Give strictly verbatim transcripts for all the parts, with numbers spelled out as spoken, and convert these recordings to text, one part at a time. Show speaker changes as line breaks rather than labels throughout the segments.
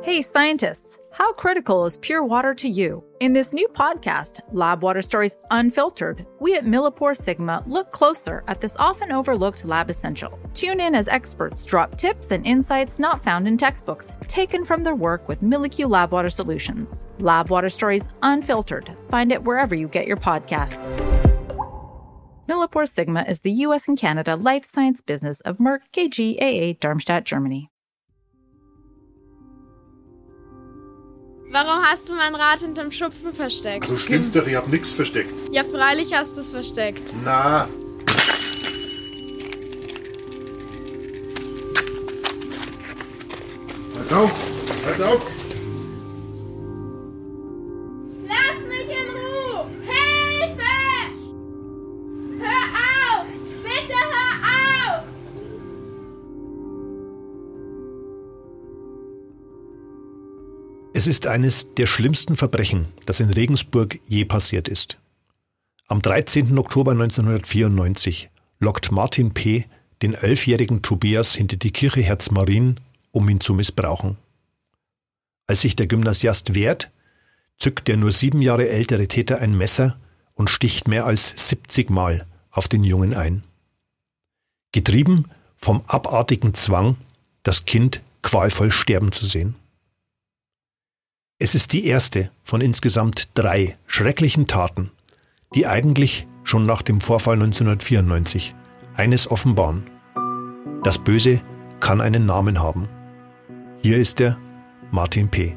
Hey scientists, how critical is pure water to you? In this new podcast, Lab Water Stories Unfiltered, we at Millipore Sigma look closer at this often overlooked lab essential. Tune in as experts drop tips and insights not found in textbooks, taken from their work with MilliQ Lab Water Solutions. Lab Water Stories Unfiltered. Find it wherever you get your podcasts. Millipore Sigma is the U S and Canada life science business of Merck K G A A Darmstadt, Germany.
Warum hast du mein Rad hinterm Schupfen versteckt?
Du spinnst doch, ich hab nix versteckt.
Ja, freilich hast du es versteckt.
Na. Halt auf! Halt auf!
Lass mich in Ruhe! Hilfe! Hör auf! Bitte hör auf!
Es ist eines der schlimmsten Verbrechen, das in Regensburg je passiert ist. Am dreizehnten Oktober neunzehnhundertvierundneunzig lockt Martin P. den elfjährigen Tobias hinter die Kirche Herzmarien, um ihn zu missbrauchen. Als sich der Gymnasiast wehrt, zückt der nur sieben Jahre ältere Täter ein Messer und sticht mehr als siebzig Mal auf den Jungen ein. Getrieben vom abartigen Zwang, das Kind qualvoll sterben zu sehen. Es ist die erste von insgesamt drei schrecklichen Taten, die eigentlich schon nach dem Vorfall neunzehnhundertvierundneunzig eines offenbaren: Das Böse kann einen Namen haben. Hier ist er, Martin P.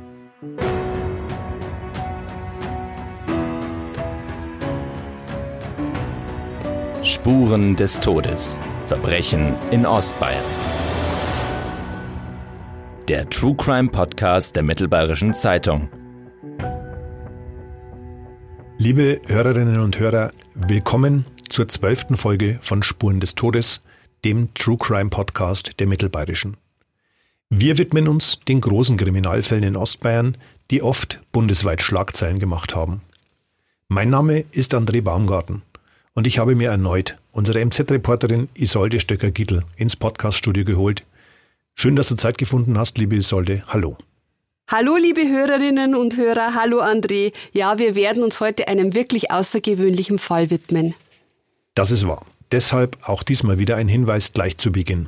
Spuren des Todes. Verbrechen in Ostbayern. Der True Crime Podcast der Mittelbayerischen Zeitung.
Liebe Hörerinnen und Hörer, willkommen zur zwölften Folge von Spuren des Todes, dem True Crime Podcast der Mittelbayerischen. Wir widmen uns den großen Kriminalfällen in Ostbayern, die oft bundesweit Schlagzeilen gemacht haben. Mein Name ist André Baumgarten und ich habe mir erneut unsere M Z-Reporterin Isolde Stöcker-Gittl ins Podcaststudio geholt. Schön, dass du Zeit gefunden hast, liebe Isolde. Hallo.
Hallo, liebe Hörerinnen und Hörer. Hallo, André. Ja, wir werden uns heute einem wirklich außergewöhnlichen Fall widmen.
Das ist wahr. Deshalb auch diesmal wieder ein Hinweis gleich zu Beginn.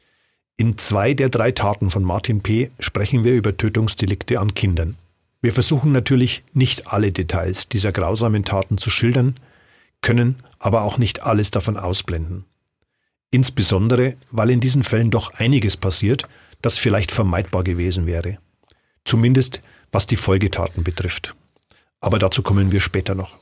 In zwei der drei Taten von Martin P. sprechen wir über Tötungsdelikte an Kindern. Wir versuchen natürlich nicht alle Details dieser grausamen Taten zu schildern, können aber auch nicht alles davon ausblenden. Insbesondere, weil in diesen Fällen doch einiges passiert, das vielleicht vermeidbar gewesen wäre. Zumindest was die Folgetaten betrifft. Aber dazu kommen wir später noch.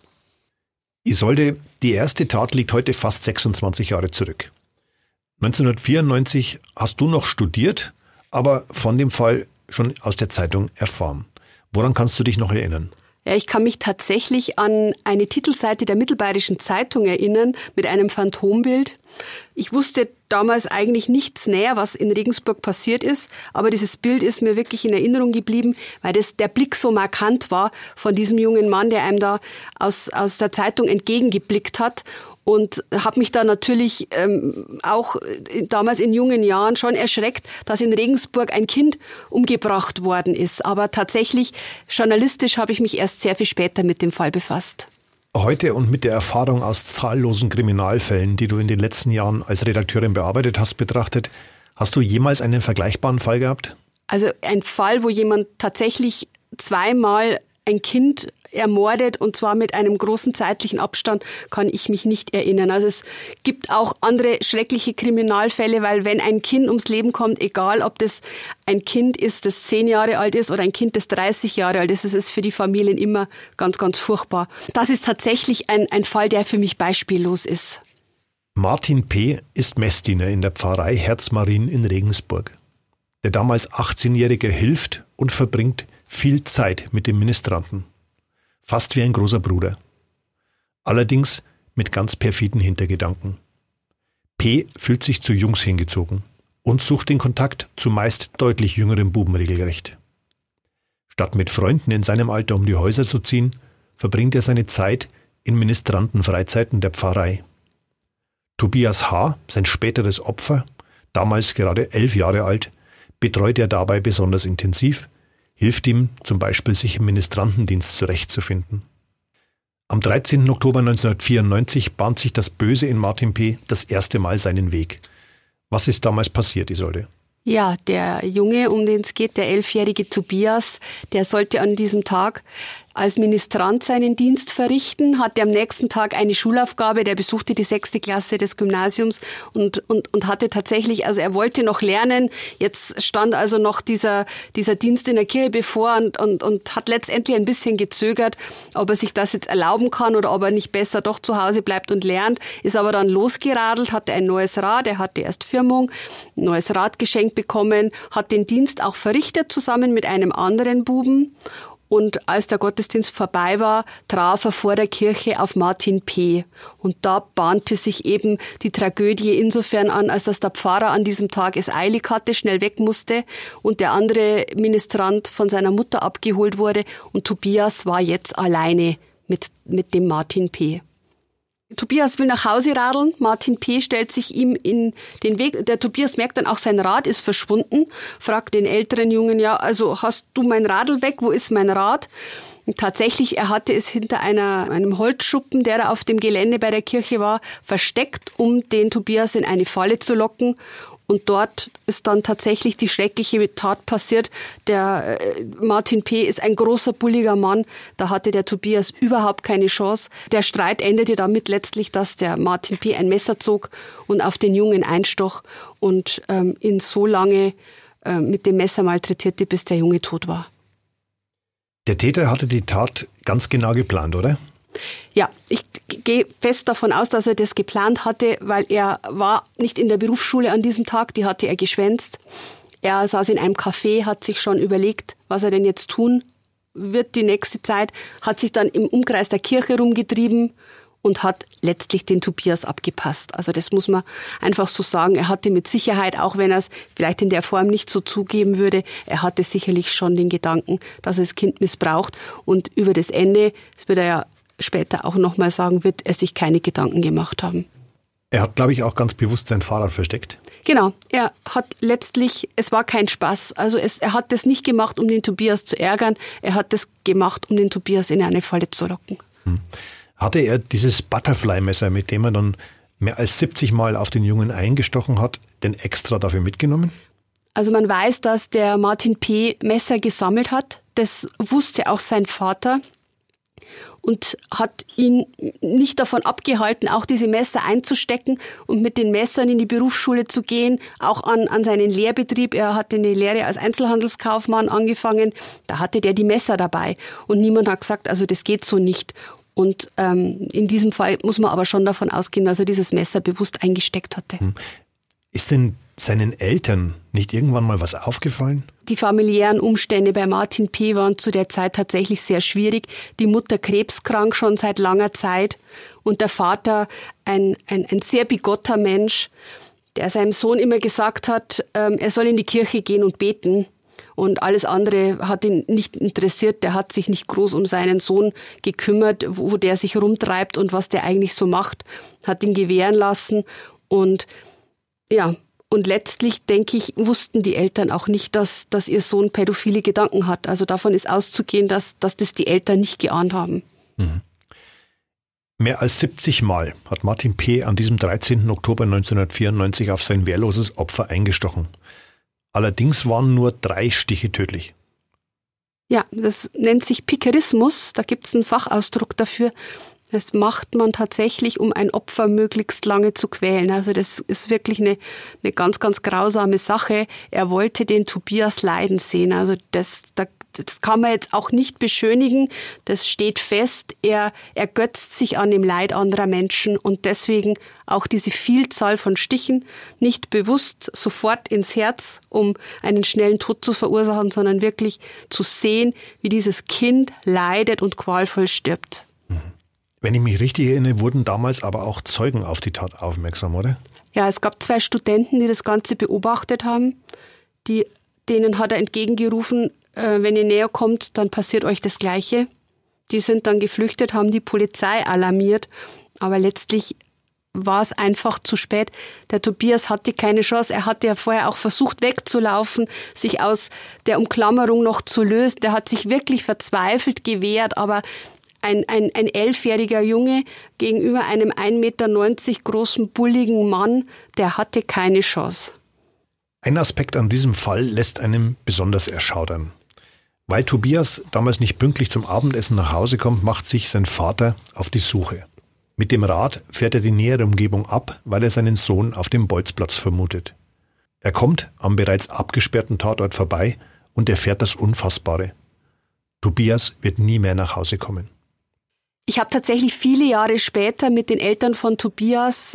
Isolde, die erste Tat liegt heute fast sechsundzwanzig Jahre zurück. neunzehnhundertvierundneunzig hast du noch studiert, aber von dem Fall schon aus der Zeitung erfahren. Woran kannst du dich noch erinnern?
Ja, ich kann mich tatsächlich an eine Titelseite der Mittelbayerischen Zeitung erinnern mit einem Phantombild. Ich wusste damals eigentlich nichts näher, was in Regensburg passiert ist, aber dieses Bild ist mir wirklich in Erinnerung geblieben, weil das, der Blick so markant war von diesem jungen Mann, der einem da aus, aus der Zeitung entgegengeblickt hat. Und habe mich da natürlich ähm, auch damals in jungen Jahren schon erschreckt, dass in Regensburg ein Kind umgebracht worden ist. Aber tatsächlich, journalistisch habe ich mich erst sehr viel später mit dem Fall befasst.
Heute und mit der Erfahrung aus zahllosen Kriminalfällen, die du in den letzten Jahren als Redakteurin bearbeitet hast, betrachtet, hast du jemals einen vergleichbaren Fall gehabt?
Also ein Fall, wo jemand tatsächlich zweimal ein Kind ermordet, und zwar mit einem großen zeitlichen Abstand, kann ich mich nicht erinnern. Also es gibt auch andere schreckliche Kriminalfälle, weil wenn ein Kind ums Leben kommt, egal ob das ein Kind ist, das zehn Jahre alt ist oder ein Kind, das dreißig Jahre alt ist, das ist für die Familien immer ganz, ganz furchtbar. Das ist tatsächlich ein, ein Fall, der für mich beispiellos ist.
Martin P. ist Messdiener in der Pfarrei Herzmarien in Regensburg. Der damals achtzehnjährige hilft und verbringt viel Zeit mit dem Ministranten. Fast wie ein großer Bruder. Allerdings mit ganz perfiden Hintergedanken. P. fühlt sich zu Jungs hingezogen und sucht den Kontakt zu meist deutlich jüngeren Buben regelrecht. Statt mit Freunden in seinem Alter um die Häuser zu ziehen, verbringt er seine Zeit in Ministrantenfreizeiten der Pfarrei. Tobias H., sein späteres Opfer, damals gerade elf Jahre alt, betreut er dabei besonders intensiv, hilft ihm zum Beispiel, sich im Ministrantendienst zurechtzufinden. Am dreizehnten Oktober neunzehnhundertvierundneunzig bahnt sich das Böse in Martin P. das erste Mal seinen Weg. Was ist damals passiert, Isolde?
Ja, der Junge, um den es geht, der elfjährige Tobias, der sollte an diesem Tag als Ministrant seinen Dienst verrichten, hatte am nächsten Tag eine Schulaufgabe, der besuchte die sechste Klasse des Gymnasiums und, und, und hatte tatsächlich, also er wollte noch lernen, jetzt stand also noch dieser, dieser Dienst in der Kirche bevor und, und, und hat letztendlich ein bisschen gezögert, ob er sich das jetzt erlauben kann oder ob er nicht besser doch zu Hause bleibt und lernt, ist aber dann losgeradelt, hatte ein neues Rad, er hatte erst Firmung, ein neues Rad geschenkt bekommen, hat den Dienst auch verrichtet zusammen mit einem anderen Buben. Und als der Gottesdienst vorbei war, traf er vor der Kirche auf Martin P. Und da bahnte sich eben die Tragödie insofern an, als dass der Pfarrer an diesem Tag es eilig hatte, schnell weg musste und der andere Ministrant von seiner Mutter abgeholt wurde. Und Tobias war jetzt alleine mit, mit dem Martin P. Tobias will nach Hause radeln, Martin P. stellt sich ihm in den Weg. Der Tobias merkt dann auch, sein Rad ist verschwunden, fragt den älteren Jungen, ja, also hast du mein Radl weg, wo ist mein Rad? Und tatsächlich, er hatte es hinter einer, einem Holzschuppen, der da auf dem Gelände bei der Kirche war, versteckt, um den Tobias in eine Falle zu locken. Und dort ist dann tatsächlich die schreckliche Tat passiert. Der äh, Martin P. ist ein großer, bulliger Mann. Da hatte der Tobias überhaupt keine Chance. Der Streit endete damit letztlich, dass der Martin P. ein Messer zog und auf den Jungen einstoch und ähm, ihn so lange äh, mit dem Messer malträtierte, bis der Junge tot war.
Der Täter hatte die Tat ganz genau geplant, oder?
Ja, ich gehe fest davon aus, dass er das geplant hatte, weil er war nicht in der Berufsschule an diesem Tag, die hatte er geschwänzt. Er saß in einem Café, hat sich schon überlegt, was er denn jetzt tun wird die nächste Zeit, hat sich dann im Umkreis der Kirche rumgetrieben und hat letztlich den Tobias abgepasst. Also das muss man einfach so sagen. Er hatte mit Sicherheit, auch wenn er es vielleicht in der Form nicht so zugeben würde, er hatte sicherlich schon den Gedanken, dass er das Kind missbraucht. Und über das Ende, das wird er ja später auch nochmal sagen, wird er sich keine Gedanken gemacht haben.
Er hat, glaube ich, auch ganz bewusst sein Fahrrad versteckt.
Genau, er hat letztlich, es war kein Spaß. Also es, er hat das nicht gemacht, um den Tobias zu ärgern. Er hat das gemacht, um den Tobias in eine Falle zu locken.
Hm. Hatte er dieses Butterfly-Messer, mit dem er dann mehr als siebzig Mal auf den Jungen eingestochen hat, denn extra dafür mitgenommen?
Also man weiß, dass der Martin P. Messer gesammelt hat. Das wusste auch sein Vater und hat ihn nicht davon abgehalten, auch diese Messer einzustecken und mit den Messern in die Berufsschule zu gehen, auch an, an seinen Lehrbetrieb. Er hatte eine Lehre als Einzelhandelskaufmann angefangen, da hatte der die Messer dabei und niemand hat gesagt, also das geht so nicht. Und ähm, in diesem Fall muss man aber schon davon ausgehen, dass er dieses Messer bewusst eingesteckt hatte.
Ist denn seinen Eltern nicht irgendwann mal was aufgefallen?
Die familiären Umstände bei Martin P. waren zu der Zeit tatsächlich sehr schwierig. Die Mutter krebskrank schon seit langer Zeit und der Vater ein, ein, ein sehr bigotter Mensch, der seinem Sohn immer gesagt hat, ähm, er soll in die Kirche gehen und beten. Und alles andere hat ihn nicht interessiert. Der hat sich nicht groß um seinen Sohn gekümmert, wo der sich rumtreibt und was der eigentlich so macht. Hat ihn gewähren lassen. Und ja, und letztlich, denke ich, wussten die Eltern auch nicht, dass, dass ihr Sohn pädophile Gedanken hat. Also davon ist auszugehen, dass, dass das die Eltern nicht geahnt haben.
Mhm. Mehr als siebzig Mal hat Martin P. an diesem dreizehnten Oktober neunzehnhundertvierundneunzig auf sein wehrloses Opfer eingestochen. Allerdings waren nur drei Stiche tödlich.
Ja, das nennt sich Pikerismus. Da gibt es einen Fachausdruck dafür. Das macht man tatsächlich, um ein Opfer möglichst lange zu quälen. Also das ist wirklich eine, eine ganz, ganz grausame Sache. Er wollte den Tobias leiden sehen. Also das, das kann man jetzt auch nicht beschönigen. Das steht fest. Er ergötzt sich an dem Leid anderer Menschen und deswegen auch diese Vielzahl von Stichen, nicht bewusst sofort ins Herz, um einen schnellen Tod zu verursachen, sondern wirklich zu sehen, wie dieses Kind leidet und qualvoll stirbt.
Wenn ich mich richtig erinnere, wurden damals aber auch Zeugen auf die Tat aufmerksam, oder?
Ja, es gab zwei Studenten, die das Ganze beobachtet haben. Die, denen hat er entgegengerufen, äh, wenn ihr näher kommt, dann passiert euch das Gleiche. Die sind dann geflüchtet, haben die Polizei alarmiert. Aber letztlich war es einfach zu spät. Der Tobias hatte keine Chance. Er hatte ja vorher auch versucht wegzulaufen, sich aus der Umklammerung noch zu lösen. Der hat sich wirklich verzweifelt gewehrt, aber ein, ein, ein elfjähriger Junge gegenüber einem ein Meter neunzig großen, bulligen Mann, der hatte keine Chance.
Ein Aspekt an diesem Fall lässt einen besonders erschaudern. Weil Tobias damals nicht pünktlich zum Abendessen nach Hause kommt, macht sich sein Vater auf die Suche. Mit dem Rad fährt er die nähere Umgebung ab, weil er seinen Sohn auf dem Bolzplatz vermutet. Er kommt am bereits abgesperrten Tatort vorbei und erfährt das Unfassbare. Tobias wird nie mehr nach Hause kommen.
Ich habe tatsächlich viele Jahre später mit den Eltern von Tobias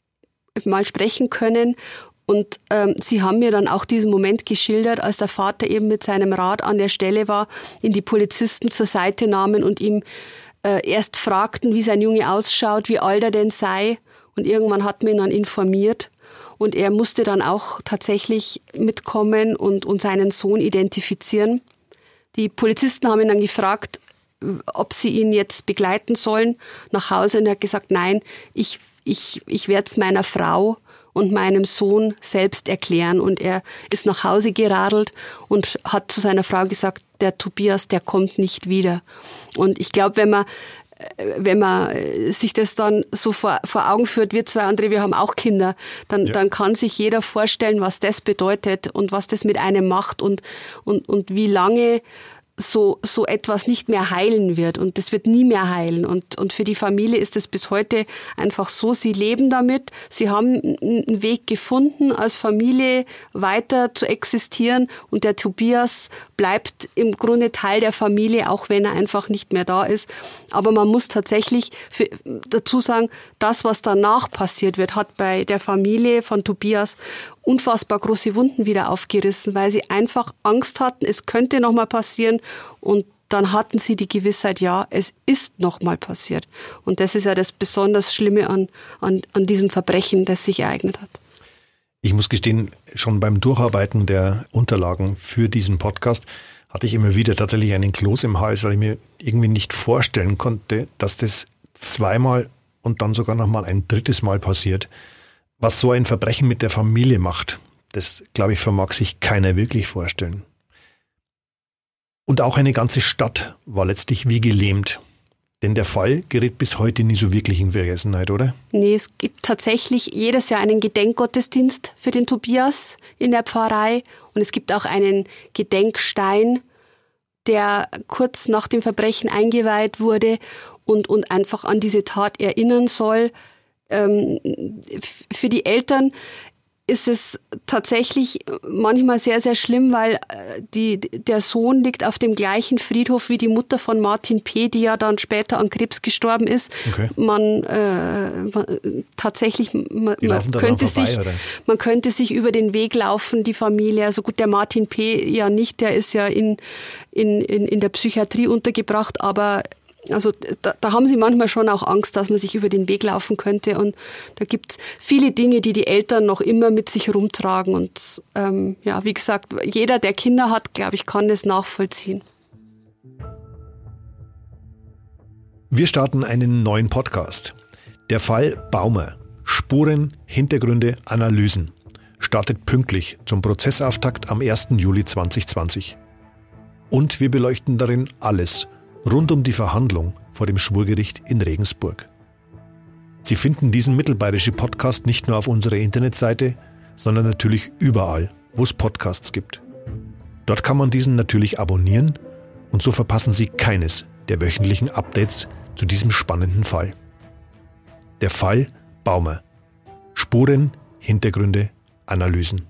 mal sprechen können und ähm, sie haben mir dann auch diesen Moment geschildert, als der Vater eben mit seinem Rad an der Stelle war, ihn die Polizisten zur Seite nahmen und ihm äh, erst fragten, wie sein Junge ausschaut, wie alt er denn sei, und irgendwann hat man ihn dann informiert und er musste dann auch tatsächlich mitkommen und, und seinen Sohn identifizieren. Die Polizisten haben ihn dann gefragt, ob sie ihn jetzt begleiten sollen nach Hause, und er hat gesagt, nein, ich, ich, ich werde es meiner Frau und meinem Sohn selbst erklären. Und er ist nach Hause geradelt und hat zu seiner Frau gesagt, der Tobias, der kommt nicht wieder. Und ich glaube, wenn man wenn man sich das dann so vor, vor Augen führt, wir zwei, André, wir haben auch Kinder, dann, ja. dann kann sich jeder vorstellen, was das bedeutet und was das mit einem macht und, und, und wie lange so, so etwas nicht mehr heilen wird, und das wird nie mehr heilen, und, und für die Familie ist es bis heute einfach so, sie leben damit, sie haben einen Weg gefunden, als Familie weiter zu existieren, und der Tobias bleibt im Grunde Teil der Familie, auch wenn er einfach nicht mehr da ist, aber man muss tatsächlich für, dazu sagen, das, was danach passiert wird, hat bei der Familie von Tobias unfassbar große Wunden wieder aufgerissen, weil sie einfach Angst hatten, es könnte nochmal passieren, und dann hatten sie die Gewissheit, ja, es ist nochmal passiert. Und das ist ja das besonders Schlimme an, an, an diesem Verbrechen, das sich ereignet hat.
Ich muss gestehen, schon beim Durcharbeiten der Unterlagen für diesen Podcast hatte ich immer wieder tatsächlich einen Kloß im Hals, weil ich mir irgendwie nicht vorstellen konnte, dass das zweimal und dann sogar nochmal ein drittes Mal passiert. Was so ein Verbrechen mit der Familie macht, das, glaube ich, vermag sich keiner wirklich vorstellen. Und auch eine ganze Stadt war letztlich wie gelähmt. Denn der Fall gerät bis heute nie so wirklich in Vergessenheit, oder?
Nee, es gibt tatsächlich jedes Jahr einen Gedenkgottesdienst für den Tobias in der Pfarrei. Und es gibt auch einen Gedenkstein, der kurz nach dem Verbrechen eingeweiht wurde und, und einfach an diese Tat erinnern soll. Ähm, für die Eltern ist es tatsächlich manchmal sehr, sehr schlimm, weil die, der Sohn liegt auf dem gleichen Friedhof wie die Mutter von Martin P., die ja dann später an Krebs gestorben ist. Okay. Man, äh, man tatsächlich, man, man könnte vorbei, sich, oder? man könnte sich über den Weg laufen, die Familie. Also gut, der Martin P. ja nicht, der ist ja in, in, in, in der Psychiatrie untergebracht, aber also da, da haben sie manchmal schon auch Angst, dass man sich über den Weg laufen könnte, und da gibt es viele Dinge, die die Eltern noch immer mit sich rumtragen, und ähm, ja, wie gesagt, jeder, der Kinder hat, glaube ich, kann das nachvollziehen.
Wir starten einen neuen Podcast. Der Fall Baumer. Spuren, Hintergründe, Analysen. Startet pünktlich zum Prozessauftakt am ersten Juli zweitausendzwanzig. Und wir beleuchten darin alles rund um die Verhandlung vor dem Schwurgericht in Regensburg. Sie finden diesen Mittelbayerische Podcast nicht nur auf unserer Internetseite, sondern natürlich überall, wo es Podcasts gibt. Dort kann man diesen natürlich abonnieren, und so verpassen Sie keines der wöchentlichen Updates zu diesem spannenden Fall. Der Fall Baumer. Spuren, Hintergründe, Analysen.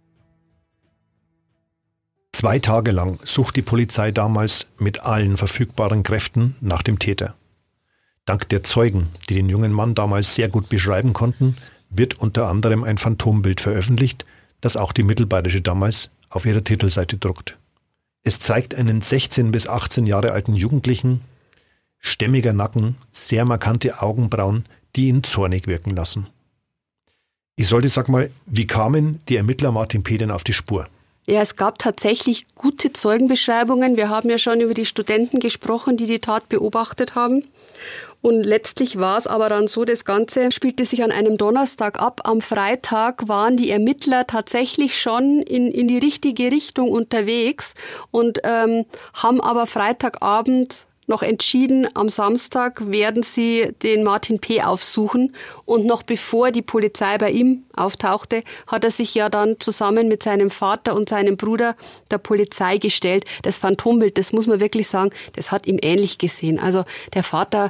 Zwei Tage lang sucht die Polizei damals mit allen verfügbaren Kräften nach dem Täter. Dank der Zeugen, die den jungen Mann damals sehr gut beschreiben konnten, wird unter anderem ein Phantombild veröffentlicht, das auch die Mittelbayerische damals auf ihrer Titelseite druckt. Es zeigt einen sechzehn bis achtzehn Jahre alten Jugendlichen, stämmiger Nacken, sehr markante Augenbrauen, die ihn zornig wirken lassen. Ich sollte, sag mal, wie kamen die Ermittler Martin P. denn auf die Spur?
Ja, es gab tatsächlich gute Zeugenbeschreibungen. Wir haben ja schon über die Studenten gesprochen, die die Tat beobachtet haben. Und letztlich war es aber dann so, das Ganze spielte sich an einem Donnerstag ab. Am Freitag waren die Ermittler tatsächlich schon in, in die richtige Richtung unterwegs und ähm, haben aber Freitagabend noch entschieden, am Samstag werden sie den Martin P. aufsuchen. Und noch bevor die Polizei bei ihm auftauchte, hat er sich ja dann zusammen mit seinem Vater und seinem Bruder der Polizei gestellt. Das Phantombild, das muss man wirklich sagen, das hat ihm ähnlich gesehen. Also der Vater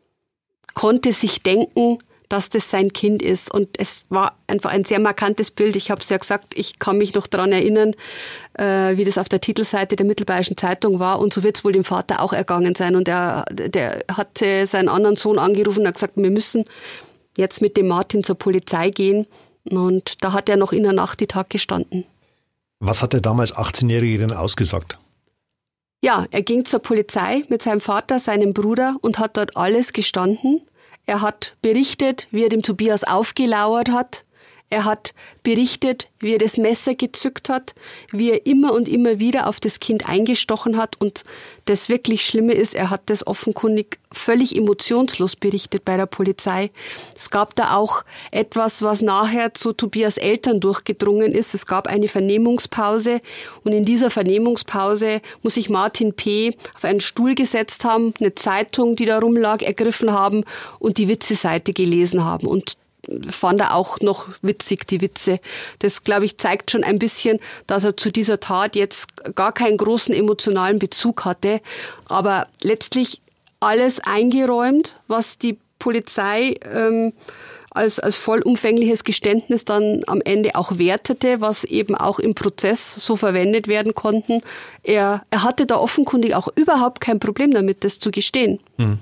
konnte sich denken, dass das sein Kind ist. Und es war einfach ein sehr markantes Bild. Ich habe es ja gesagt, ich kann mich noch daran erinnern, äh, wie das auf der Titelseite der Mittelbayerischen Zeitung war. Und so wird es wohl dem Vater auch ergangen sein. Und er der hatte seinen anderen Sohn angerufen und hat gesagt, wir müssen jetzt mit dem Martin zur Polizei gehen. Und da hat er noch in der Nacht die Tat gestanden.
Was hat der damals achtzehnjährige denn ausgesagt?
Ja, er ging zur Polizei mit seinem Vater, seinem Bruder und hat dort alles gestanden. Er hat berichtet, wie er dem Tobias aufgelauert hat. Er hat berichtet, wie er das Messer gezückt hat, wie er immer und immer wieder auf das Kind eingestochen hat. Und das wirklich Schlimme ist, er hat das offenkundig völlig emotionslos berichtet bei der Polizei. Es gab da auch etwas, was nachher zu Tobias Eltern durchgedrungen ist. Es gab eine Vernehmungspause und in dieser Vernehmungspause muss sich Martin P. auf einen Stuhl gesetzt haben, eine Zeitung, die da rumlag, ergriffen haben und die Witze-Seite gelesen haben. Und fand er auch noch witzig, die Witze. Das, glaube ich, zeigt schon ein bisschen, dass er zu dieser Tat jetzt gar keinen großen emotionalen Bezug hatte. Aber letztlich alles eingeräumt, was die Polizei ähm, als, als vollumfängliches Geständnis dann am Ende auch wertete, was eben auch im Prozess so verwendet werden konnten. Er, er hatte da offenkundig auch überhaupt kein Problem damit, das zu gestehen.
Hm.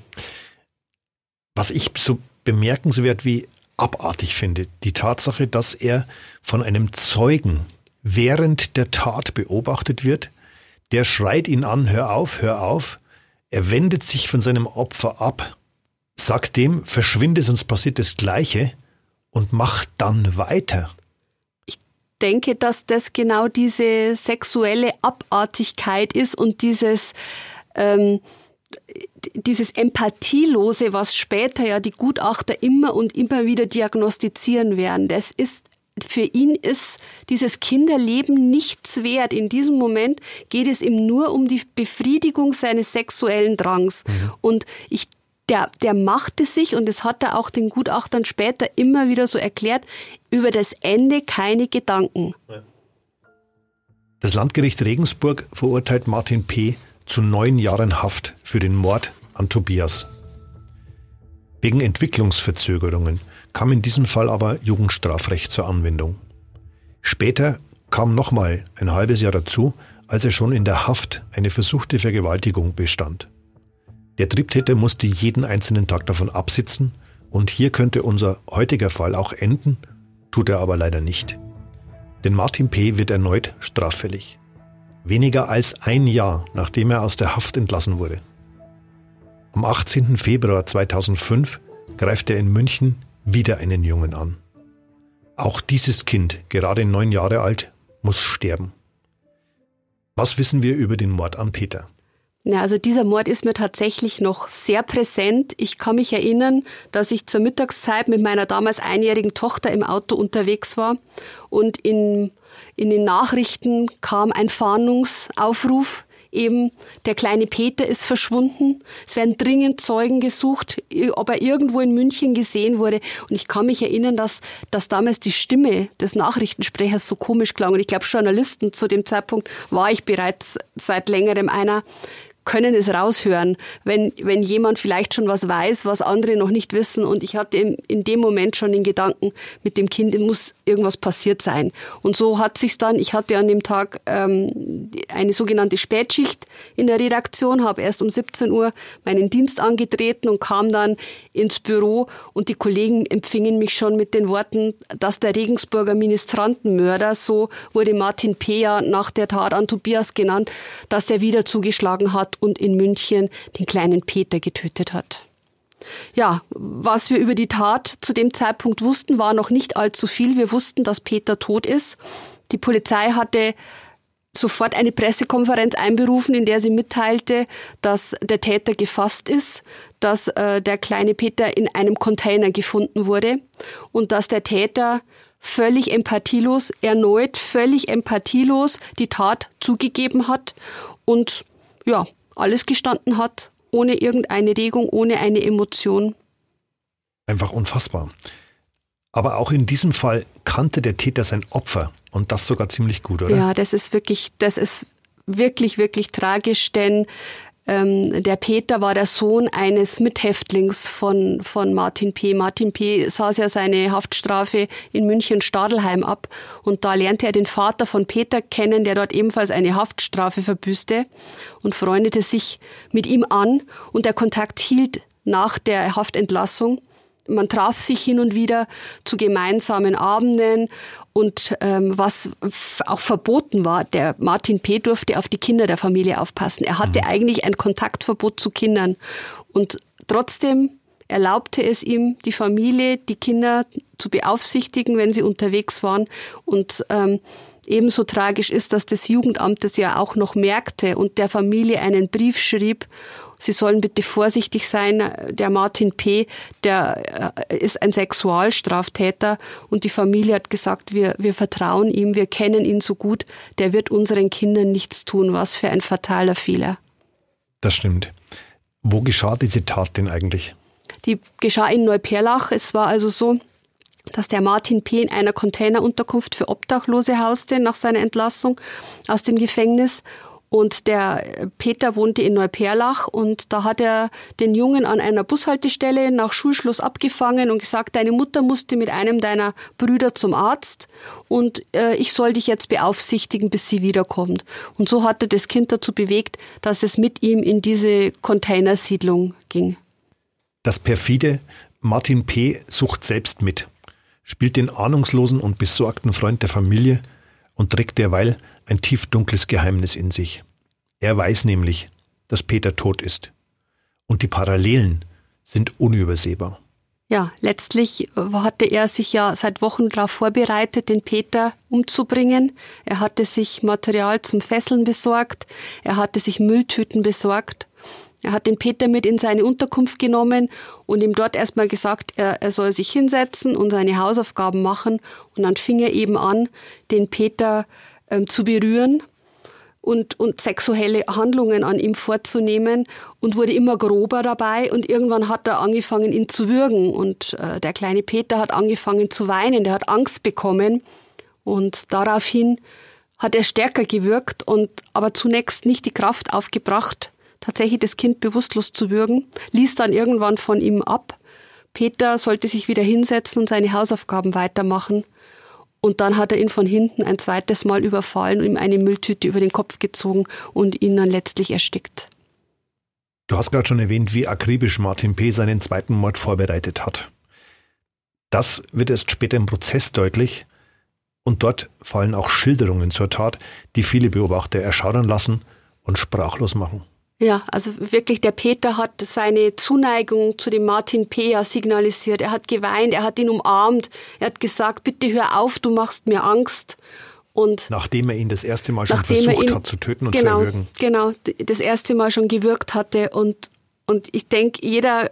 Was ich so bemerkenswert wie abartig finde, die Tatsache, dass er von einem Zeugen während der Tat beobachtet wird, der schreit ihn an, hör auf, hör auf, er wendet sich von seinem Opfer ab, sagt dem, verschwinde, sonst passiert das Gleiche und macht dann weiter.
Ich denke, dass das genau diese sexuelle Abartigkeit ist und dieses ähm, dieses Empathielose, was später ja die Gutachter immer und immer wieder diagnostizieren werden. Das ist, für ihn ist dieses Kinderleben nichts wert. In diesem Moment geht es ihm nur um die Befriedigung seines sexuellen Drangs. Mhm. Und ich, der, der machte sich, und das hat er auch den Gutachtern später immer wieder so erklärt, über das Ende keine Gedanken.
Das Landgericht Regensburg verurteilt Martin P. zu neun Jahren Haft für den Mord an Tobias. Wegen Entwicklungsverzögerungen kam in diesem Fall aber Jugendstrafrecht zur Anwendung. Später kam nochmal ein halbes Jahr dazu, als er schon in der Haft eine versuchte Vergewaltigung bestand. Der Triebtäter musste jeden einzelnen Tag davon absitzen und hier könnte unser heutiger Fall auch enden, tut er aber leider nicht. Denn Martin P. wird erneut straffällig. Weniger als ein Jahr, nachdem er aus der Haft entlassen wurde. Am achtzehnten Februar zweitausendfünf greift er in München wieder einen Jungen an. Auch dieses Kind, gerade neun Jahre alt, muss sterben. Was wissen wir über den Mord an Peter?
Ja, also dieser Mord ist mir tatsächlich noch sehr präsent. Ich kann mich erinnern, dass ich zur Mittagszeit mit meiner damals einjährigen Tochter im Auto unterwegs war und in In den Nachrichten kam ein Fahndungsaufruf, eben der kleine Peter ist verschwunden. Es werden dringend Zeugen gesucht, ob er irgendwo in München gesehen wurde. Und ich kann mich erinnern, dass, dass damals die Stimme des Nachrichtensprechers so komisch klang. Und ich glaube, Journalisten zu dem Zeitpunkt war ich bereits seit längerem einer, können es raushören, wenn, wenn jemand vielleicht schon was weiß, was andere noch nicht wissen. Und ich hatte in, in dem Moment schon den Gedanken, mit dem Kind muss irgendwas passiert sein. Und so hat sich's dann, ich hatte an dem Tag ähm, eine sogenannte Spätschicht in der Redaktion, habe erst um siebzehn Uhr meinen Dienst angetreten und kam dann ins Büro und die Kollegen empfingen mich schon mit den Worten, dass der Regensburger Ministrantenmörder, so wurde Martin P. ja nach der Tat an Tobias genannt, dass der wieder zugeschlagen hat und in München den kleinen Peter getötet hat. Ja, was wir über die Tat zu dem Zeitpunkt wussten, war noch nicht allzu viel. Wir wussten, dass Peter tot ist. Die Polizei hatte sofort eine Pressekonferenz einberufen, in der sie mitteilte, dass der Täter gefasst ist, dass äh, der kleine Peter in einem Container gefunden wurde und dass der Täter völlig empathielos, erneut völlig empathielos die Tat zugegeben hat und ja, alles gestanden hat, ohne irgendeine Regung, ohne eine Emotion.
Einfach unfassbar. Aber auch in diesem Fall kannte der Täter sein Opfer und das sogar ziemlich gut, oder?
Ja, das ist wirklich, das ist wirklich, wirklich tragisch, denn ähm, der Peter war der Sohn eines Mithäftlings von, von Martin P. Martin P. saß ja seine Haftstrafe in München-Stadelheim ab und da lernte er den Vater von Peter kennen, der dort ebenfalls eine Haftstrafe verbüßte und freundete sich mit ihm an und der Kontakt hielt nach der Haftentlassung. Man traf sich hin und wieder zu gemeinsamen Abenden und ähm, was f- auch verboten war, der Martin P. durfte auf die Kinder der Familie aufpassen. Er hatte mhm. eigentlich ein Kontaktverbot zu Kindern und trotzdem erlaubte es ihm, die Familie, die Kinder zu beaufsichtigen, wenn sie unterwegs waren. Und ähm, ebenso tragisch ist, dass das Jugendamt das ja auch noch merkte und der Familie einen Brief schrieb, Sie sollen bitte vorsichtig sein, der Martin P., der ist ein Sexualstraftäter und die Familie hat gesagt, wir, wir vertrauen ihm, wir kennen ihn so gut, der wird unseren Kindern nichts tun. Was für ein fataler Fehler.
Das stimmt. Wo geschah diese Tat denn eigentlich?
Die geschah in Neuperlach. Es war also so, dass der Martin P. in einer Containerunterkunft für Obdachlose hauste nach seiner Entlassung aus dem Gefängnis. Und der Peter wohnte in Neuperlach und da hat er den Jungen an einer Bushaltestelle nach Schulschluss abgefangen und gesagt, deine Mutter musste mit einem deiner Brüder zum Arzt und äh, ich soll dich jetzt beaufsichtigen, bis sie wiederkommt. Und so hat er das Kind dazu bewegt, dass es mit ihm in diese Containersiedlung ging.
Das perfide Martin P. sucht selbst mit, spielt den ahnungslosen und besorgten Freund der Familie und trägt derweil ein tiefdunkles Geheimnis in sich. Er weiß nämlich, dass Peter tot ist. Und die Parallelen sind unübersehbar.
Ja, letztlich hatte er sich ja seit Wochen darauf vorbereitet, den Peter umzubringen. Er hatte sich Material zum Fesseln besorgt. Er hatte sich Mülltüten besorgt. Er hat den Peter mit in seine Unterkunft genommen und ihm dort erstmal gesagt, er, er soll sich hinsetzen und seine Hausaufgaben machen. Und dann fing er eben an, den Peter ähm, zu berühren und, und sexuelle Handlungen an ihm vorzunehmen und wurde immer grober dabei. Und irgendwann hat er angefangen, ihn zu würgen. Und äh, der kleine Peter hat angefangen zu weinen, der hat Angst bekommen. Und daraufhin hat er stärker gewürgt und aber zunächst nicht die Kraft aufgebracht, tatsächlich das Kind bewusstlos zu würgen, ließ dann irgendwann von ihm ab. Peter sollte sich wieder hinsetzen und seine Hausaufgaben weitermachen. Und dann hat er ihn von hinten ein zweites Mal überfallen und ihm eine Mülltüte über den Kopf gezogen und ihn dann letztlich erstickt.
Du hast gerade schon erwähnt, wie akribisch Martin P. seinen zweiten Mord vorbereitet hat. Das wird erst später im Prozess deutlich. Und dort fallen auch Schilderungen zur Tat, die viele Beobachter erschaudern lassen und sprachlos machen.
Ja, also wirklich, der Peter hat seine Zuneigung zu dem Martin P. ja signalisiert. Er hat geweint, er hat ihn umarmt, er hat gesagt, bitte hör auf, du machst mir Angst. Und
nachdem er ihn das erste Mal schon versucht ihn, hat zu töten und
genau,
zu erwürgen.
Genau, das erste Mal schon gewürgt hatte. Und, und ich denke, jeder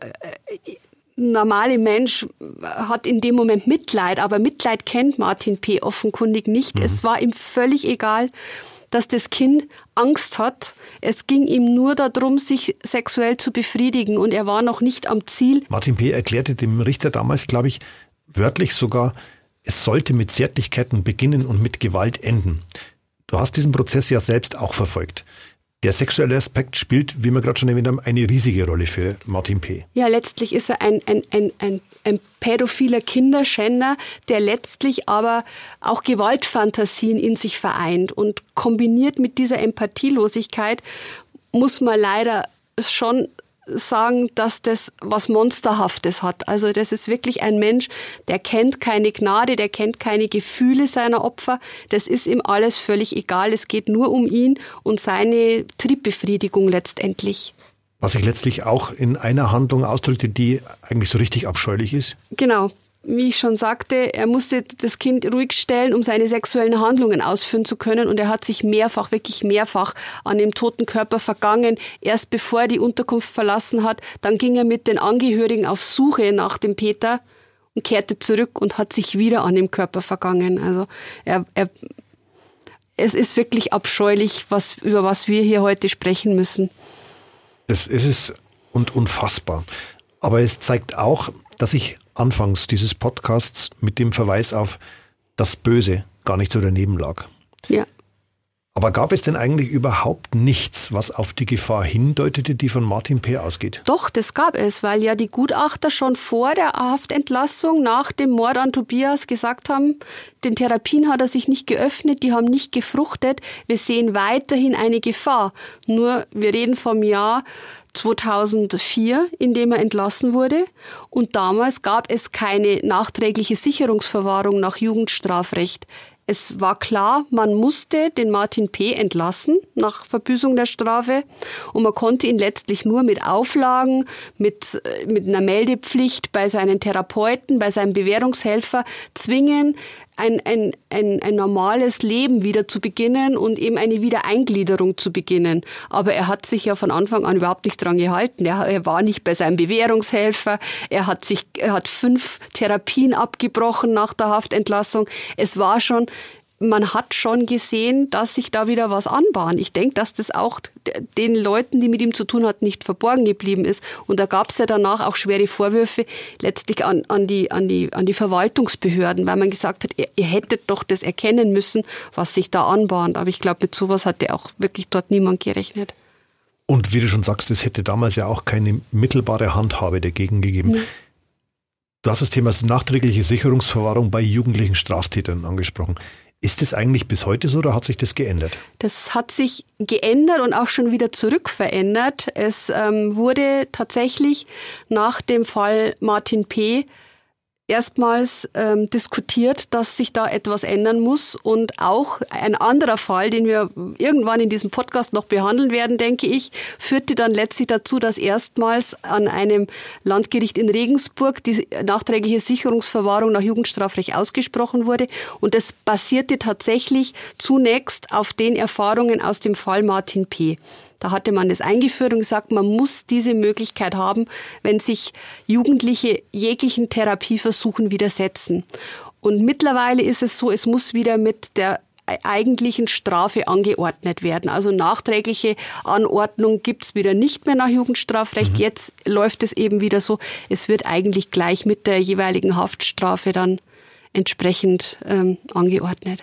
normale Mensch hat in dem Moment Mitleid, aber Mitleid kennt Martin P. offenkundig nicht. Mhm. Es war ihm völlig egal, dass das Kind Angst hat. Es ging ihm nur darum, sich sexuell zu befriedigen und er war noch nicht am Ziel.
Martin P. erklärte dem Richter damals, glaube ich, wörtlich sogar, es sollte mit Zärtlichkeiten beginnen und mit Gewalt enden. Du hast diesen Prozess ja selbst auch verfolgt. Der sexuelle Aspekt spielt, wie wir gerade schon erwähnt haben, eine riesige Rolle für Martin P.
Ja, letztlich ist er ein, ein, ein, ein, ein pädophiler Kinderschänder, der letztlich aber auch Gewaltfantasien in sich vereint. Und kombiniert mit dieser Empathielosigkeit muss man leider schon sagen, dass das was Monsterhaftes hat. Also das ist wirklich ein Mensch, der kennt keine Gnade, der kennt keine Gefühle seiner Opfer. Das ist ihm alles völlig egal. Es geht nur um ihn und seine Triebbefriedigung letztendlich.
Was sich letztlich auch in einer Handlung ausdrückte, die eigentlich so richtig abscheulich ist.
Genau. wie ich schon sagte, er musste das Kind ruhig stellen, um seine sexuellen Handlungen ausführen zu können. Und er hat sich mehrfach, wirklich mehrfach an dem toten Körper vergangen. Erst bevor er die Unterkunft verlassen hat, dann ging er mit den Angehörigen auf Suche nach dem Peter und kehrte zurück und hat sich wieder an dem Körper vergangen. Also er, er, es ist wirklich abscheulich, was, über was wir hier heute sprechen müssen.
Das ist es und unfassbar. Aber es zeigt auch, dass ich anfangs dieses Podcasts mit dem Verweis auf das Böse gar nicht so daneben lag.
Ja.
Aber gab es denn eigentlich überhaupt nichts, was auf die Gefahr hindeutete, die von Martin P. ausgeht?
Doch, das gab es, weil ja die Gutachter schon vor der Haftentlassung nach dem Mord an Tobias gesagt haben, den Therapien hat er sich nicht geöffnet, die haben nicht gefruchtet, wir sehen weiterhin eine Gefahr. Nur, wir reden vom Jahr zweitausendvier, in dem er entlassen wurde. Und damals gab es keine nachträgliche Sicherungsverwahrung nach Jugendstrafrecht. Es war klar, man musste den Martin P. entlassen nach Verbüßung der Strafe und man konnte ihn letztlich nur mit Auflagen, mit, mit einer Meldepflicht bei seinen Therapeuten, bei seinem Bewährungshelfer zwingen, ein, ein, ein, ein normales Leben wieder zu beginnen und eben eine Wiedereingliederung zu beginnen. Aber er hat sich ja von Anfang an überhaupt nicht dran gehalten. Er, er war nicht bei seinem Bewährungshelfer. Er hat sich, er hat fünf Therapien abgebrochen nach der Haftentlassung. Es war schon, man hat schon gesehen, dass sich da wieder was anbahnt. Ich denke, dass das auch den Leuten, die mit ihm zu tun hatten, nicht verborgen geblieben ist. Und da gab es ja danach auch schwere Vorwürfe letztlich an, an, die, an, die, an die Verwaltungsbehörden, weil man gesagt hat, ihr, ihr hättet doch das erkennen müssen, was sich da anbahnt. Aber ich glaube, mit sowas hatte auch wirklich dort niemand gerechnet.
Und wie du schon sagst, es hätte damals ja auch keine mittelbare Handhabe dagegen gegeben. Nee. Du hast das Thema nachträgliche Sicherungsverwahrung bei jugendlichen Straftätern angesprochen. Ist das eigentlich bis heute so oder hat sich das geändert?
Das hat sich geändert und auch schon wieder zurückverändert. Es ähm, wurde tatsächlich nach dem Fall Martin P. erstmals ähm, diskutiert, dass sich da etwas ändern muss. Und auch ein anderer Fall, den wir irgendwann in diesem Podcast noch behandeln werden, denke ich, führte dann letztlich dazu, dass erstmals an einem Landgericht in Regensburg die nachträgliche Sicherungsverwahrung nach Jugendstrafrecht ausgesprochen wurde. Und das basierte tatsächlich zunächst auf den Erfahrungen aus dem Fall Martin P. Da hatte man das eingeführt und gesagt, man muss diese Möglichkeit haben, wenn sich Jugendliche jeglichen Therapieversuchen widersetzen. Und mittlerweile ist es so, es muss wieder mit der eigentlichen Strafe angeordnet werden. Also nachträgliche Anordnung gibt's wieder nicht mehr nach Jugendstrafrecht. Mhm. Jetzt läuft es eben wieder so, es wird eigentlich gleich mit der jeweiligen Haftstrafe dann entsprechend ähm, angeordnet.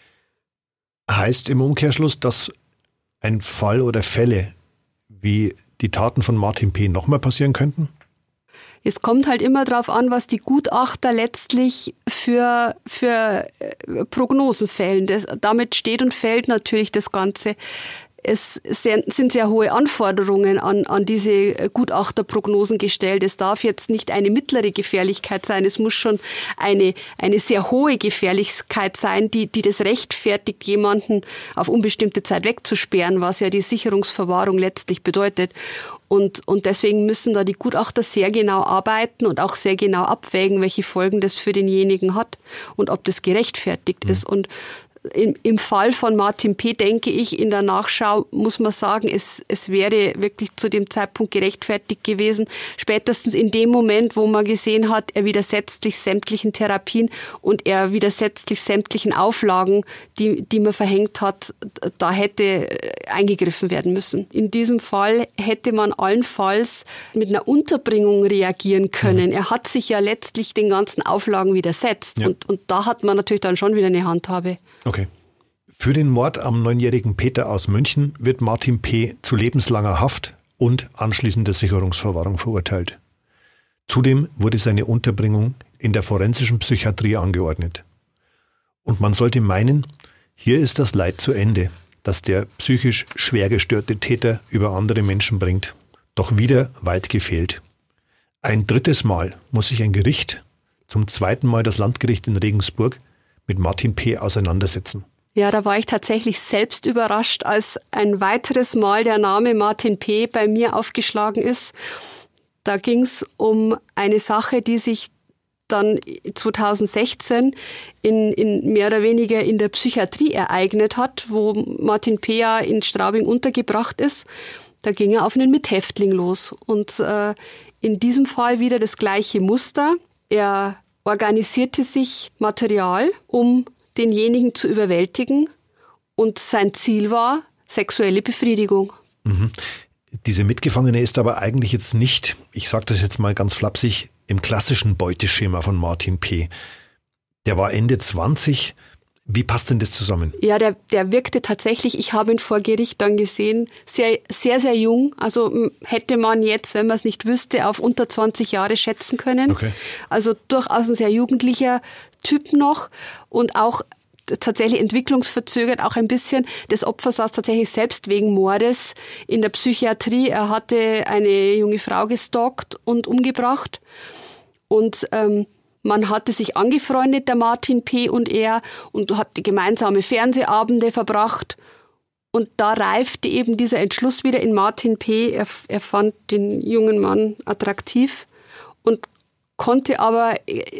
Heißt im Umkehrschluss, dass ein Fall oder Fälle wie die Taten von Martin P. nochmal passieren könnten?
Es kommt halt immer darauf an, was die Gutachter letztlich für, für Prognosen fällen. Das, damit steht und fällt natürlich das Ganze. Es sind sehr hohe Anforderungen an, an diese Gutachterprognosen gestellt. Es darf jetzt nicht eine mittlere Gefährlichkeit sein. Es muss schon eine, eine sehr hohe Gefährlichkeit sein, die, die das rechtfertigt, jemanden auf unbestimmte Zeit wegzusperren, was ja die Sicherungsverwahrung letztlich bedeutet. Und, und deswegen müssen da die Gutachter sehr genau arbeiten und auch sehr genau abwägen, welche Folgen das für denjenigen hat und ob das gerechtfertigt mhm. ist. Und Im, Im Fall von Martin P., denke ich, in der Nachschau muss man sagen, es, es wäre wirklich zu dem Zeitpunkt gerechtfertigt gewesen. Spätestens in dem Moment, wo man gesehen hat, er widersetzt sich sämtlichen Therapien und er widersetzt sich sämtlichen Auflagen, die, die man verhängt hat, da hätte eingegriffen werden müssen. In diesem Fall hätte man allenfalls mit einer Unterbringung reagieren können. Mhm. Er hat sich ja letztlich den ganzen Auflagen widersetzt. Ja. Und, und da hat man natürlich dann schon wieder eine Handhabe.
Okay. Für den Mord am neunjährigen Peter aus München wird Martin P. zu lebenslanger Haft und anschließender Sicherungsverwahrung verurteilt. Zudem wurde seine Unterbringung in der forensischen Psychiatrie angeordnet. Und man sollte meinen, hier ist das Leid zu Ende, das der psychisch schwer gestörte Täter über andere Menschen bringt. Doch wieder weit gefehlt. Ein drittes Mal muss sich ein Gericht, zum zweiten Mal das Landgericht in Regensburg, mit Martin P. auseinandersetzen.
Ja, da war ich tatsächlich selbst überrascht, als ein weiteres Mal der Name Martin P. bei mir aufgeschlagen ist. Da ging es um eine Sache, die sich dann zweitausendsechzehn in, in mehr oder weniger in der Psychiatrie ereignet hat, wo Martin P. ja in Straubing untergebracht ist. Da ging er auf einen Mithäftling los. Und äh, in diesem Fall wieder das gleiche Muster. Er organisierte sich Material, um denjenigen zu überwältigen. Und sein Ziel war sexuelle Befriedigung.
Mhm. Diese Mitgefangene ist aber eigentlich jetzt nicht, ich sage das jetzt mal ganz flapsig, im klassischen Beuteschema von Martin P. Der war Ende zwanzig. Wie passt denn das zusammen?
Ja, der, der wirkte tatsächlich, ich habe ihn vor Gericht dann gesehen, sehr, sehr, sehr jung. Also hätte man jetzt, wenn man es nicht wüsste, auf unter zwanzig Jahre schätzen können. Okay. Also durchaus ein sehr jugendlicher Typ noch und auch tatsächlich entwicklungsverzögert, auch ein bisschen. Das Opfer saß tatsächlich selbst wegen Mordes in der Psychiatrie. Er hatte eine junge Frau gestalkt und umgebracht. Und ähm, man hatte sich angefreundet, der Martin P. und er, und hatte gemeinsame Fernsehabende verbracht. Und da reifte eben dieser Entschluss wieder in Martin P. Er, er fand den jungen Mann attraktiv und konnte aber,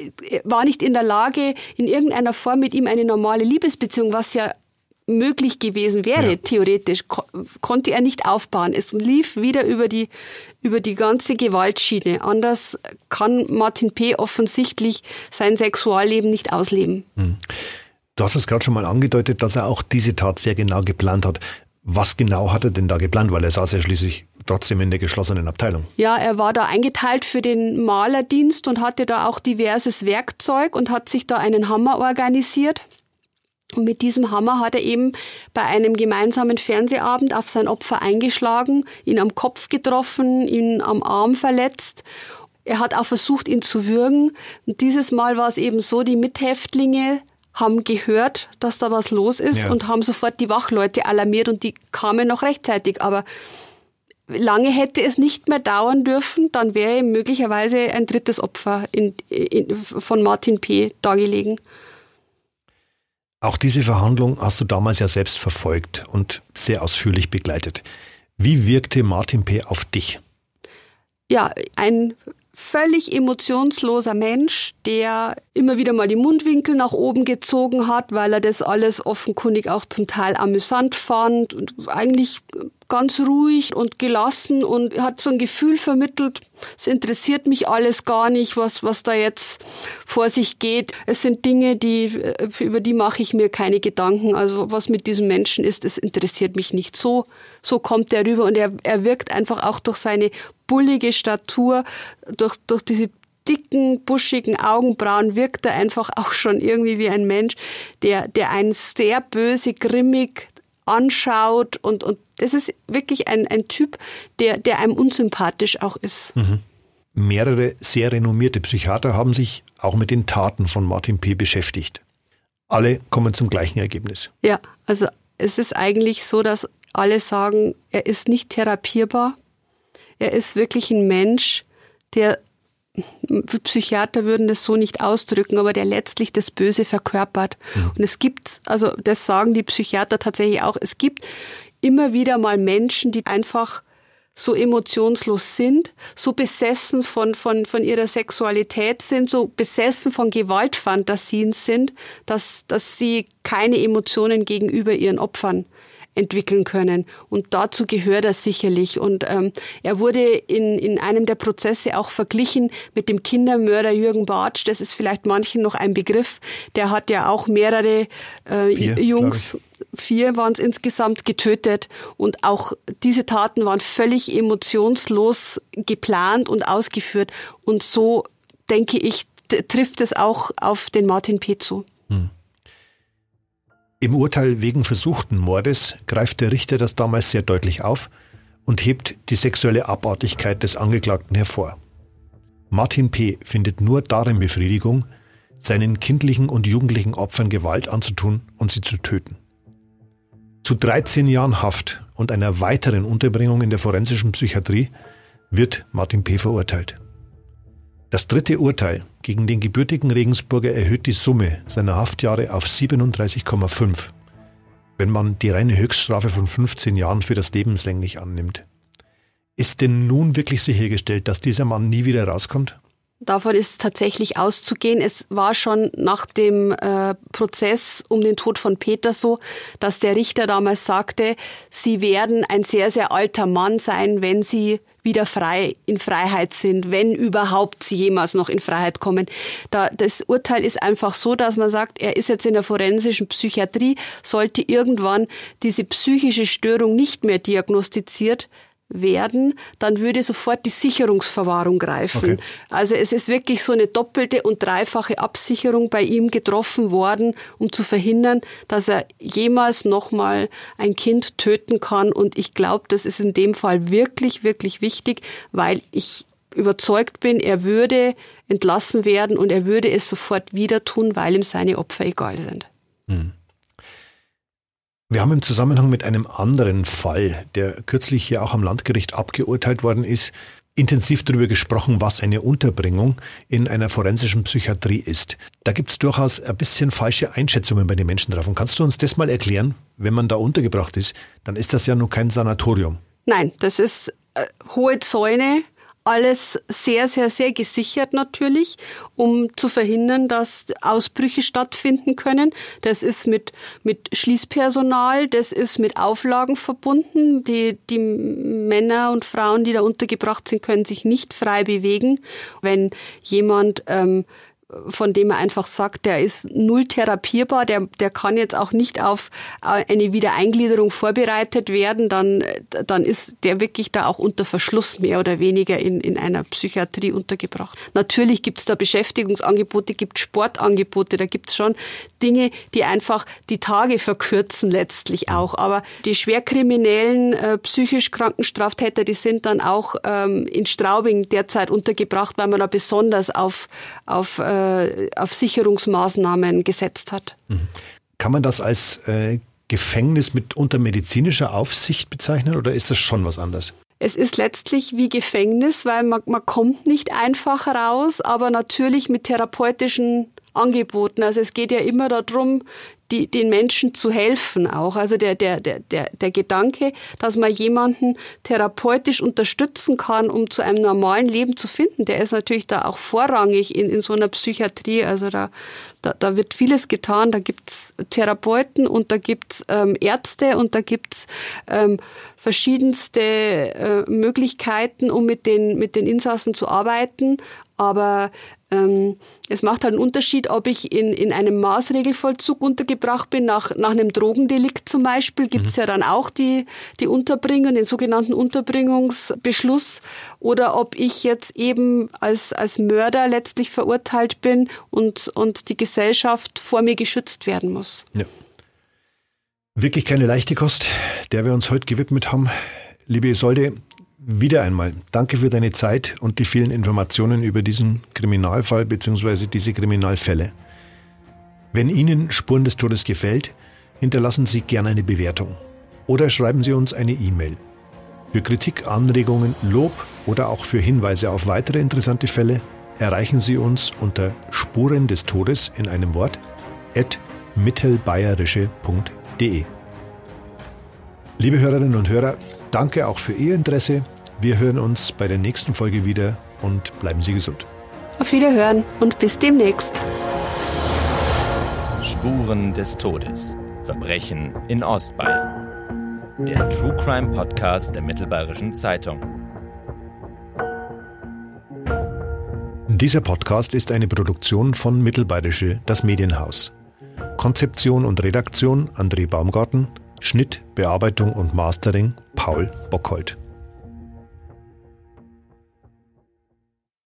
war nicht in der Lage, in irgendeiner Form mit ihm eine normale Liebesbeziehung, was ja möglich gewesen wäre, ja. theoretisch, ko- konnte er nicht aufbauen. Es lief wieder über die, über die ganze Gewaltschiene. Anders kann Martin P. offensichtlich sein Sexualleben nicht ausleben.
Hm. Du hast es gerade schon mal angedeutet, dass er auch diese Tat sehr genau geplant hat. Was genau hat er denn da geplant? Weil er saß ja schließlich trotzdem in der geschlossenen Abteilung.
Ja, er war da eingeteilt für den Malerdienst und hatte da auch diverses Werkzeug und hat sich da einen Hammer organisiert. Und mit diesem Hammer hat er eben bei einem gemeinsamen Fernsehabend auf sein Opfer eingeschlagen, ihn am Kopf getroffen, ihn am Arm verletzt. Er hat auch versucht, ihn zu würgen. Und dieses Mal war es eben so, die Mithäftlinge haben gehört, dass da was los ist ja. und haben sofort die Wachleute alarmiert und die kamen noch rechtzeitig. Aber lange hätte es nicht mehr dauern dürfen, dann wäre möglicherweise ein drittes Opfer in, in, von Martin P. dargelegen.
Auch diese Verhandlung hast du damals ja selbst verfolgt und sehr ausführlich begleitet. Wie wirkte Martin P. auf dich?
Ja, ein völlig emotionsloser Mensch, der immer wieder mal die Mundwinkel nach oben gezogen hat, weil er das alles offenkundig auch zum Teil amüsant fand und eigentlich ganz ruhig und gelassen und hat so ein Gefühl vermittelt, es interessiert mich alles gar nicht, was, was da jetzt vor sich geht. Es sind Dinge, die, über die mache ich mir keine Gedanken. Also was mit diesem Menschen ist, das interessiert mich nicht. So, so kommt er rüber und er, er wirkt einfach auch durch seine bullige Statur, durch, durch diese dicken, buschigen Augenbrauen wirkt er einfach auch schon irgendwie wie ein Mensch, der, der einen sehr böse, grimmig anschaut und, und das ist wirklich ein, ein Typ, der, der einem unsympathisch auch ist.
Mhm. Mehrere sehr renommierte Psychiater haben sich auch mit den Taten von Martin P. beschäftigt. Alle kommen zum gleichen Ergebnis.
Ja, also es ist eigentlich so, dass alle sagen, er ist nicht therapierbar. Er ist wirklich ein Mensch, der, Psychiater würden das so nicht ausdrücken, aber der letztlich das Böse verkörpert. Mhm. Und es gibt, also das sagen die Psychiater tatsächlich auch, es gibt immer wieder mal Menschen, die einfach so emotionslos sind, so besessen von, von, von ihrer Sexualität sind, so besessen von Gewaltfantasien sind, dass, dass sie keine Emotionen gegenüber ihren Opfern entwickeln können. Und dazu gehört er sicherlich. Und ähm, er wurde in, in einem der Prozesse auch verglichen mit dem Kindermörder Jürgen Bartsch. Das ist vielleicht manchen noch ein Begriff. Der hat ja auch mehrere äh, Vier, Jungs, vier waren es insgesamt, getötet. Und auch diese Taten waren völlig emotionslos geplant und ausgeführt. Und so, denke ich, t- trifft es auch auf den Martin P. zu. Hm.
Im Urteil wegen versuchten Mordes greift der Richter das damals sehr deutlich auf und hebt die sexuelle Abartigkeit des Angeklagten hervor. Martin P. findet nur darin Befriedigung, seinen kindlichen und jugendlichen Opfern Gewalt anzutun und sie zu töten. Zu dreizehn Jahren Haft und einer weiteren Unterbringung in der forensischen Psychiatrie wird Martin P. verurteilt. Das dritte Urteil gegen den gebürtigen Regensburger erhöht die Summe seiner Haftjahre auf siebenunddreißig Komma fünf, wenn man die reine Höchststrafe von fünfzehn Jahren für das lebenslänglich annimmt. Ist denn nun wirklich sichergestellt, dass dieser Mann nie wieder rauskommt?
Davon ist tatsächlich auszugehen. Es war schon nach dem äh, Prozess um den Tod von Peter so, dass der Richter damals sagte, Sie werden ein sehr, sehr alter Mann sein, wenn Sie wieder frei in Freiheit sind, wenn überhaupt Sie jemals noch in Freiheit kommen. Da, das Urteil ist einfach so, dass man sagt, er ist jetzt in der forensischen Psychiatrie, sollte irgendwann diese psychische Störung nicht mehr diagnostiziert werden, dann würde sofort die Sicherungsverwahrung greifen. Okay. Also es ist wirklich so eine doppelte und dreifache Absicherung bei ihm getroffen worden, um zu verhindern, dass er jemals nochmal ein Kind töten kann. Und ich glaube, das ist in dem Fall wirklich, wirklich wichtig, weil ich überzeugt bin, er würde entlassen werden und er würde es sofort wieder tun, weil ihm seine Opfer egal sind.
Hm. Wir haben im Zusammenhang mit einem anderen Fall, der kürzlich hier auch am Landgericht abgeurteilt worden ist, intensiv darüber gesprochen, was eine Unterbringung in einer forensischen Psychiatrie ist. Da gibt es durchaus ein bisschen falsche Einschätzungen bei den Menschen drauf. Und kannst du uns das mal erklären? Wenn man da untergebracht ist, dann ist das ja nur kein Sanatorium.
Nein, das ist äh, hohe Zäune. Alles sehr, sehr, sehr gesichert natürlich, um zu verhindern, dass Ausbrüche stattfinden können. Das ist mit, mit Schließpersonal, das ist mit Auflagen verbunden. Die, die Männer und Frauen, die da untergebracht sind, können sich nicht frei bewegen. Wenn jemand ähm, von dem er einfach sagt, der ist null therapierbar, der, der kann jetzt auch nicht auf eine Wiedereingliederung vorbereitet werden, dann, dann ist der wirklich da auch unter Verschluss mehr oder weniger in, in einer Psychiatrie untergebracht. Natürlich gibt es da Beschäftigungsangebote, gibt Sportangebote, da gibt es schon Dinge, die einfach die Tage verkürzen letztlich auch. Aber die schwerkriminellen, äh, psychisch kranken Straftäter, die sind dann auch ähm, in Straubing derzeit untergebracht, weil man da besonders auf, auf äh, auf Sicherungsmaßnahmen gesetzt hat.
Kann man das als äh, Gefängnis mit unter medizinischer Aufsicht bezeichnen oder ist das schon was anderes?
Es ist letztlich wie Gefängnis, weil man, man kommt nicht einfach raus, aber natürlich mit therapeutischen Angeboten. Also es geht ja immer darum, die, den Menschen zu helfen auch. Also der, der, der, der, der Gedanke, dass man jemanden therapeutisch unterstützen kann, um zu einem normalen Leben zu finden, der ist natürlich da auch vorrangig in, in so einer Psychiatrie. Also da, da, da wird vieles getan. Da gibt's Therapeuten und da gibt's ähm, Ärzte und da gibt's ähm, verschiedenste äh, Möglichkeiten, um mit den, mit den Insassen zu arbeiten. Aber ähm, es macht halt einen Unterschied, ob ich in, in einem Maßregelvollzug untergebracht bin, nach, nach einem Drogendelikt zum Beispiel, gibt's mhm. ja dann auch die, die Unterbringung, den sogenannten Unterbringungsbeschluss, oder ob ich jetzt eben als, als Mörder letztlich verurteilt bin und, und die Gesellschaft vor mir geschützt werden muss.
Ja. Wirklich keine leichte Kost, der wir uns heute gewidmet haben. Liebe Isolde, wieder einmal danke für deine Zeit und die vielen Informationen über diesen Kriminalfall bzw. diese Kriminalfälle. Wenn Ihnen Spuren des Todes gefällt, hinterlassen Sie gerne eine Bewertung oder schreiben Sie uns eine E-Mail. Für Kritik, Anregungen, Lob oder auch für Hinweise auf weitere interessante Fälle erreichen Sie uns unter Spuren des Todes in einem Wort at mittelbayerische punkt de. Liebe Hörerinnen und Hörer, danke auch für Ihr Interesse. Wir hören uns bei der nächsten Folge wieder und bleiben Sie gesund.
Auf Wiederhören und bis demnächst.
Spuren des Todes. Verbrechen in Ostbayern. Der True Crime Podcast der Mittelbayerischen Zeitung.
Dieser Podcast ist eine Produktion von Mittelbayerische, das Medienhaus. Konzeption und Redaktion André Baumgarten. Schnitt, Bearbeitung und Mastering Paul Bockholt.